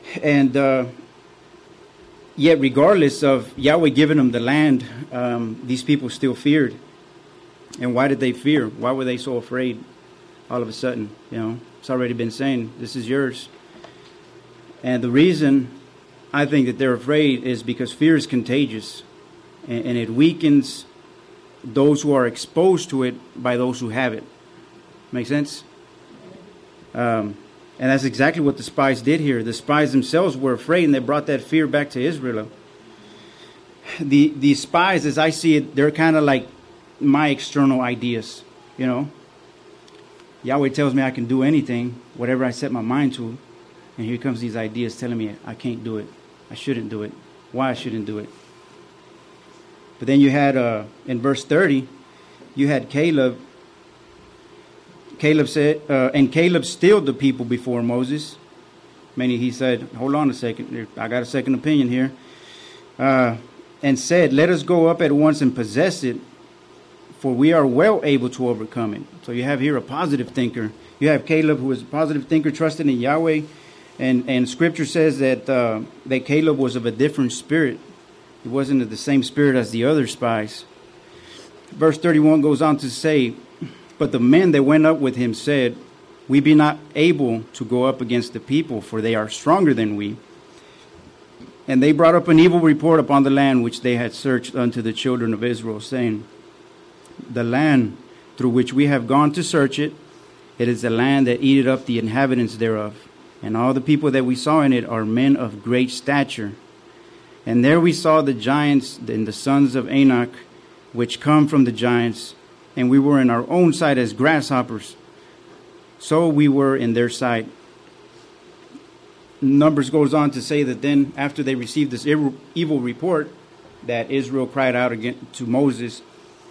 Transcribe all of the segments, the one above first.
And yet, regardless of Yahweh giving them the land, these people still feared. And why did they fear? Why were they so afraid all of a sudden? It's already been saying, this is yours. And the reason I think that they're afraid is because fear is contagious. And it weakens those who are exposed to it by those who have it. Make sense? And that's exactly what the spies did here. The spies themselves were afraid, and they brought that fear back to Israel. The spies, as I see it, they're kind of like my external ideas. Yahweh tells me I can do anything, whatever I set my mind to. And here comes these ideas telling me I can't do it. I shouldn't do it. Why I shouldn't do it. But then you had, in verse 30, you had Caleb. Caleb said, and Caleb stilled the people before Moses. Meaning he said, hold on a second, I got a second opinion here. And said, let us go up at once and possess it, for we are well able to overcome it. So you have here a positive thinker. You have Caleb, who is a positive thinker, trusted in Yahweh. And Scripture says that that Caleb was of a different spirit. He wasn't of the same spirit as the other spies. Verse 31 goes on to say, but the men that went up with him said, we be not able to go up against the people, for they are stronger than we. And they brought up an evil report upon the land which they had searched unto the children of Israel, saying, the land through which we have gone to search it, it is the land that eateth up the inhabitants thereof. And all the people that we saw in it are men of great stature. And there we saw the giants and the sons of Anak, which come from the giants, and we were in our own sight as grasshoppers. So we were in their sight. Numbers goes on to say that then, after they received this evil report, that Israel cried out again to Moses,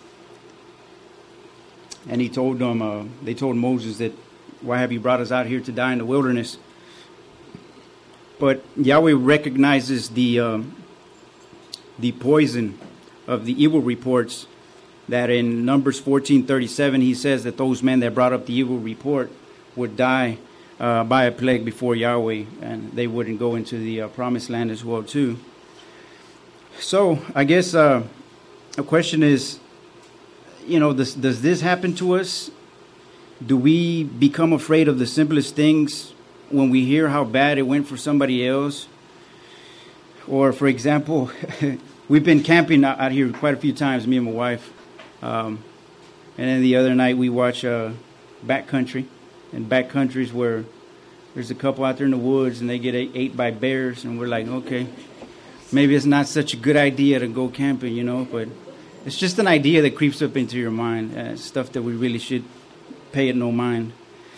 and he told them, they told Moses that, why have you brought us out here to die in the wilderness? But Yahweh recognizes the poison of the evil reports, that in Numbers 14:37 he says that those men that brought up the evil report would die by a plague before Yahweh, and they wouldn't go into the promised land as well too. So I guess a question is, does this happen to us? Do we become afraid of the simplest things when we hear how bad it went for somebody else? Or, for example, we've been camping out here quite a few times, me and my wife. And then the other night we watched Backcountry. And Backcountry's where there's a couple out there in the woods and they get ate by bears. And we're like, okay, maybe it's not such a good idea to go camping, but it's just an idea that creeps up into your mind. Stuff that we really should pay it no mind.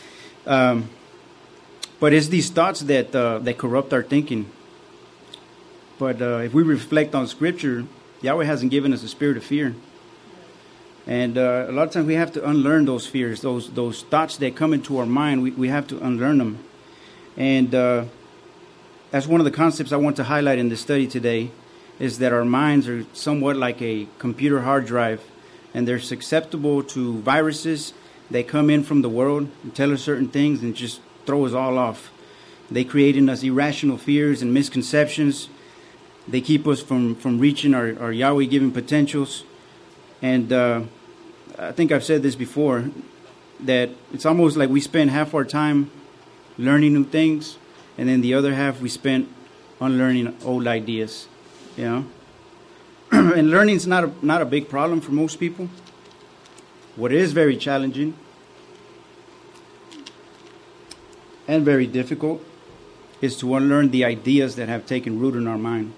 But it's these thoughts that corrupt our thinking. But if we reflect on Scripture, Yahweh hasn't given us a spirit of fear. And a lot of times we have to unlearn those fears, those thoughts that come into our mind. We have to unlearn them. And that's one of the concepts I want to highlight in this study today, is that our minds are somewhat like a computer hard drive, and they're susceptible to viruses that come in from the world and tell us certain things and just throw us all off. They create in us irrational fears and misconceptions. They keep us from reaching our Yahweh-given potentials. And I think I've said this before, that it's almost like we spend half our time learning new things, and then the other half we spent unlearning old ideas. And learning's not a big problem for most people. What is very challenging and very difficult is to unlearn the ideas that have taken root in our mind.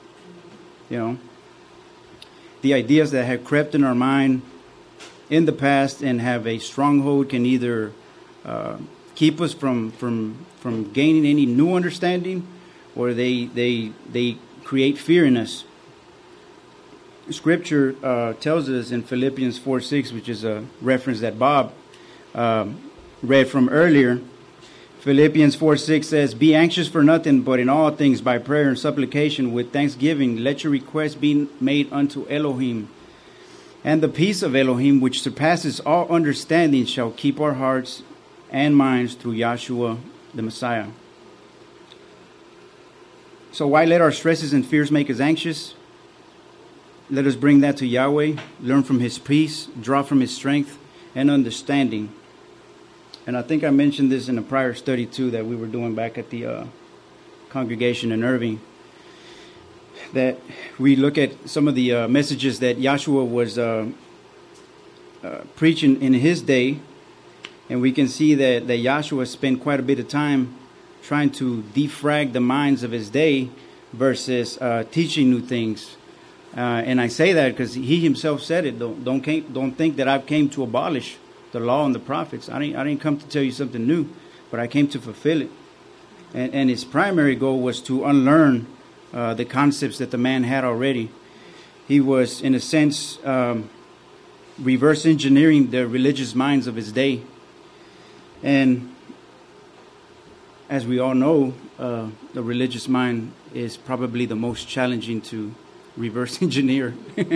The ideas that have crept in our mind in the past and have a stronghold can either keep us from gaining any new understanding, or they create fear in us. Scripture tells us in Philippians 4:6, which is a reference that Bob read from earlier. Philippians 4:6 says, be anxious for nothing, but in all things by prayer and supplication with thanksgiving, let your requests be made unto Elohim. And the peace of Elohim, which surpasses all understanding, shall keep our hearts and minds through Yahshua the Messiah. So why let our stresses and fears make us anxious? Let us bring that to Yahweh, learn from His peace, draw from His strength and understanding. And I think I mentioned this in a prior study too that we were doing back at the congregation in Irving, that we look at some of the messages that Yahshua was preaching in his day, and we can see that Yahshua spent quite a bit of time trying to defrag the minds of his day versus teaching new things. And I say that because he himself said it. Don't think that I've came to abolish the law and the prophets. I didn't come to tell you something new, but I came to fulfill it. And his primary goal was to unlearn the concepts that the man had already. He was, in a sense, reverse engineering the religious minds of his day. And as we all know, the religious mind is probably the most challenging to reverse engineer.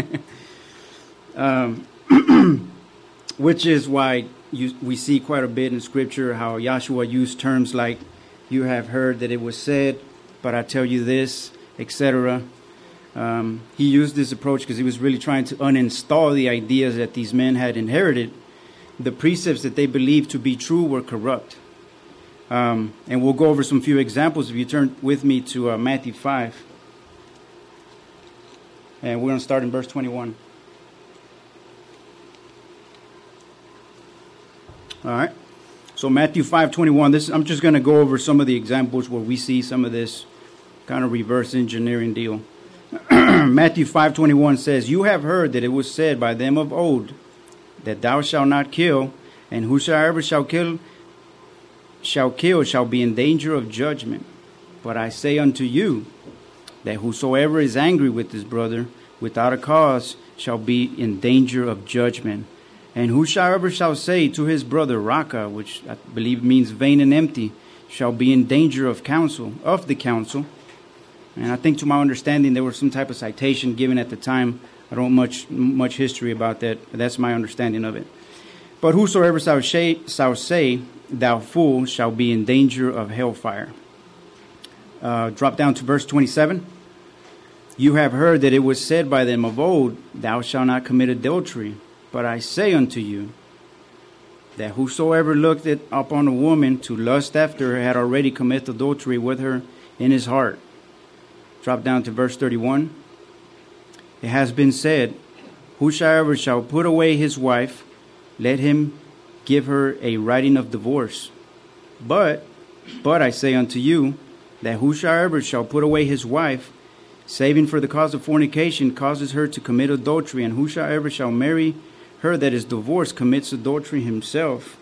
Which is why we see quite a bit in Scripture how Yahshua used terms like, you have heard that it was said, but I tell you this, etc. He used this approach because he was really trying to uninstall the ideas that these men had inherited. The precepts that they believed to be true were corrupt. And we'll go over some few examples if you turn with me to Matthew 5. And we're going to start in verse 21. All right. So Matthew 5:21. I'm just going to go over some of the examples where we see some of this kind of reverse engineering deal. Matthew 5:21 says, you have heard that it was said by them of old, that thou shalt not kill, and whosoever shall kill shall be in danger of judgment. But I say unto you, that whosoever is angry with his brother without a cause shall be in danger of judgment. And whosoever shall say to his brother, Raka, which I believe means vain and empty, shall be in danger of the council. And I think to my understanding, there was some type of citation given at the time. I don't much history about that, but that's my understanding of it. But whosoever shall say, thou fool, shall be in danger of hellfire. Drop down to verse 27. You have heard that it was said by them of old, thou shalt not commit adultery. But I say unto you, that whosoever looked upon a woman to lust after her had already committed adultery with her in his heart. Drop down to verse 31. It has been said, whosoever shall put away his wife, let him give her a writing of divorce. But I say unto you, that whosoever shall put away his wife, saving for the cause of fornication, causes her to commit adultery, and whosoever shall marry her that is divorced commits adultery himself.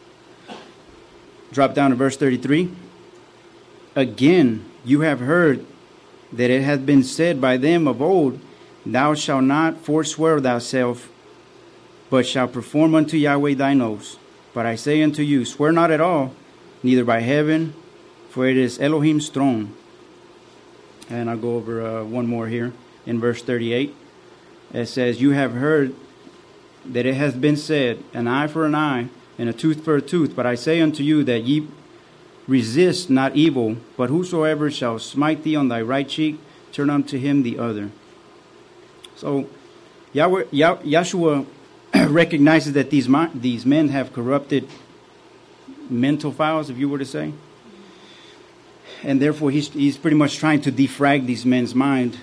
Drop down to verse 33. Again, you have heard that it hath been said by them of old, thou shalt not forswear thyself, but shalt perform unto Yahweh thine oaths. But I say unto you, swear not at all, neither by heaven, for it is Elohim's throne. And I'll go over one more here in verse 38. It says, you have heard that it hath been said, an eye for an eye, and a tooth for a tooth. But I say unto you that ye resist not evil, but whosoever shall smite thee on thy right cheek, turn unto him the other. So Yahshua recognizes that these men have corrupted mental files, if you were to say. And therefore he's pretty much trying to defrag these men's mind,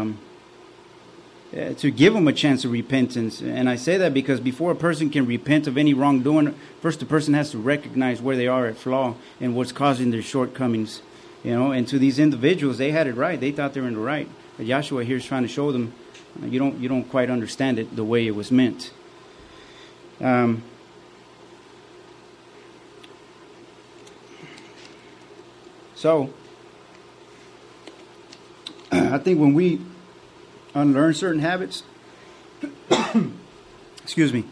to give them a chance of repentance. And I say that because before a person can repent of any wrongdoing, first the person has to recognize where they are at flaw and what's causing their shortcomings. And to these individuals, they had it right. They thought they were in the right. But Yahshua here is trying to show them, you don't quite understand it the way it was meant. So I think when we unlearn certain habits, excuse me,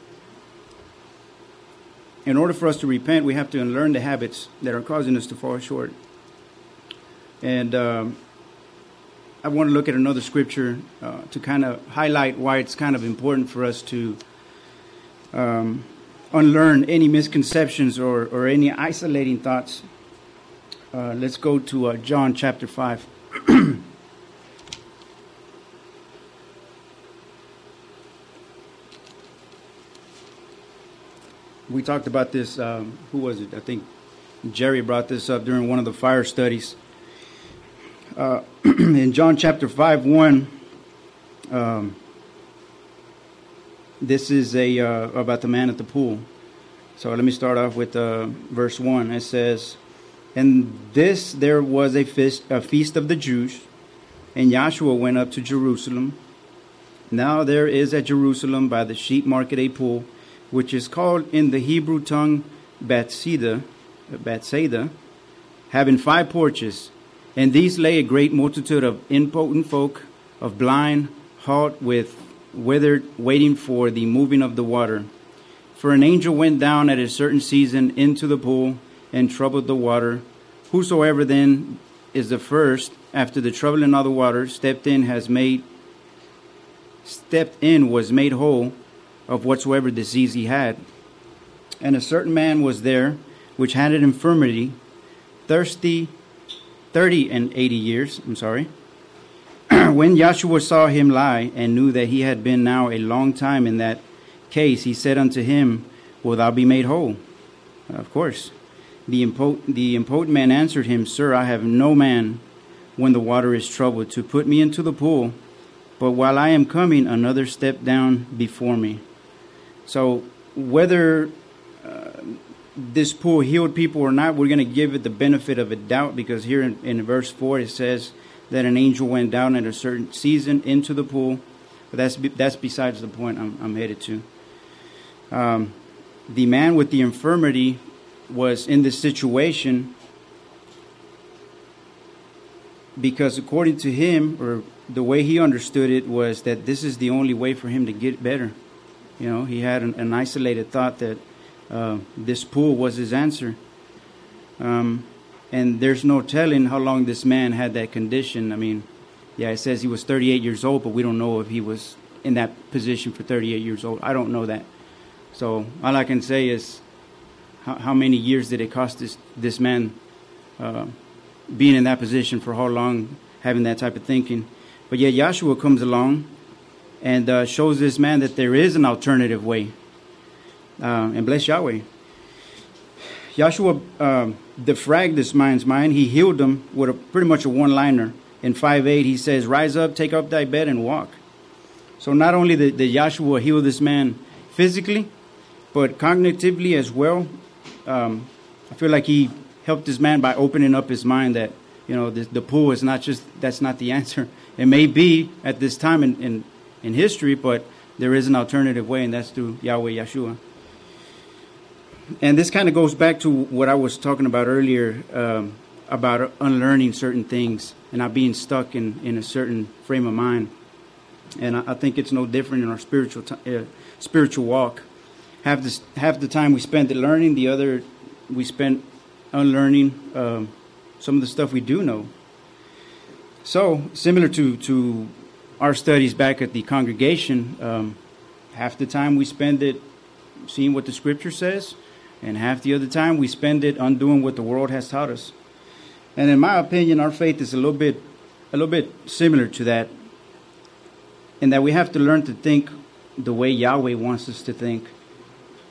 in order for us to repent, we have to unlearn the habits that are causing us to fall short. And I want to look at another scripture to kind of highlight why it's kind of important for us to unlearn any misconceptions or any isolating thoughts. Let's go to John chapter 5. We talked about this. Who was it? I think Jerry brought this up during one of the fire studies. In John chapter 5:1, this is about the man at the pool. So let me start off with verse 1. It says, "And there was a feast of the Jews, and Yahshua went up to Jerusalem. Now there is at Jerusalem by the sheep market a pool, which is called in the Hebrew tongue Bethsaida, having 5 porches. And these lay a great multitude of impotent folk, of blind, halt, with withered, waiting for the moving of the water. For an angel went down at a certain season into the pool and troubled the water. Whosoever then is the first, after the troubling of the water, stepped in was made whole of whatsoever disease he had. And a certain man was there, which had an infirmity, 30 and 80 years. When Yahshua saw him lie, and knew that he had been now a long time in that case, he said unto him, Wilt thou be made whole? Of course. The impotent man answered him, Sir, I have no man, when the water is troubled, to put me into the pool. But while I am coming, another stepped down before me." So whether this pool healed people or not, we're going to give it the benefit of a doubt, because here in verse 4 it says that an angel went down at a certain season into the pool. But that's besides the point I'm headed to. The man with the infirmity was in this situation because, according to him, or the way he understood it, was that this is the only way for him to get better. You know, he had an isolated thought that this pool was his answer. And there's no telling how long this man had that condition. I mean, yeah, it says he was 38 years old, but we don't know if he was in that position for 38 years old. I don't know that. So all I can say is, how many years did it cost this man being in that position, for how long, having that type of thinking? But yet Yahshua comes along and shows this man that there is an alternative way. And bless Yahweh. Yahshua defragged this man's mind. He healed him with pretty much a one-liner. In 5:8, he says, "Rise up, take up thy bed, and walk." So not only did Yahshua heal this man physically, but cognitively as well. I feel like he helped this man by opening up his mind that, you know, the pool is that's not the answer. It may be at this time in history, but there is an alternative way, and that's through Yahweh Yahshua. And this kind of goes back to what I was talking about earlier, about unlearning certain things and not being stuck in a certain frame of mind. And I think it's no different in our spiritual walk. Half the time we spend it learning, the other we spend unlearning some of the stuff we do know. So similar to our studies back at the congregation, half the time we spend it seeing what the Scripture says, and half the other time we spend it undoing what the world has taught us. And in my opinion, our faith is a little bit similar to that, in that we have to learn to think the way Yahweh wants us to think.